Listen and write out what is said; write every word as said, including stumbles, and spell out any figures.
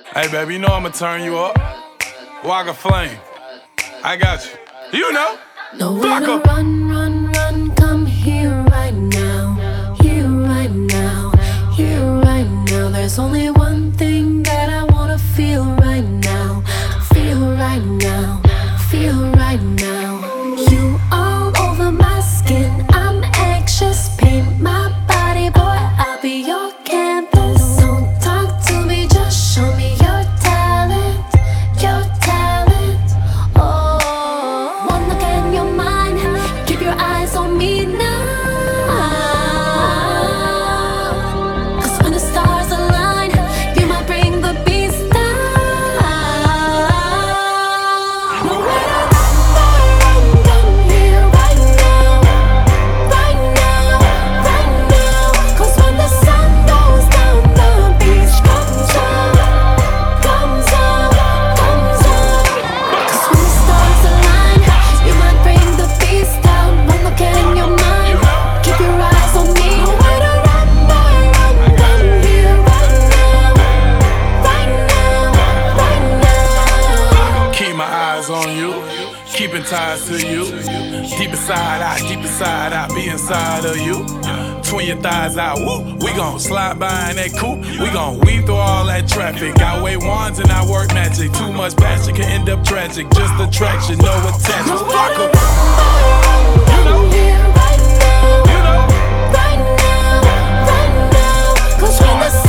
Hey, baby, you know I'ma turn you up. Walk a flame. I got you. You know. Nowhere to run, run, run. Come here right now. Here right now. Here right now. There's only one thing that I wanna feel right now. Feel right now. Feel right now. You all over my skin. I'm anxious. Paint my body, boy. I'll be your canvas. Don't talk to me, just show me your talent. Your talent. Oh, one look in your mind. Keep your eyes on me now. Cause when the stars align, you might bring the beast down. Nowhere to run, boy, run, come here right now. Right now, right now. Cause when the sun goes down, the beach comes out. Comes out, comes out. Cause when the stars align, you might bring the beast down. One look in your mind, keep your eyes on me. Nowhere to run, boy, run, come here right now. Right now, right now. Keep my eyes on you. Keeping ties to you. Deep inside, I, deep inside, I be inside of you. Twin your thighs out, woo. We gon' slide by in that coupe. We gon' weave through all that traffic. I wave wands and I work magic. Too much passion can end up tragic. Just attraction, no attachment. Fuck 'em. Come here right now. Right now, right now. Cause when the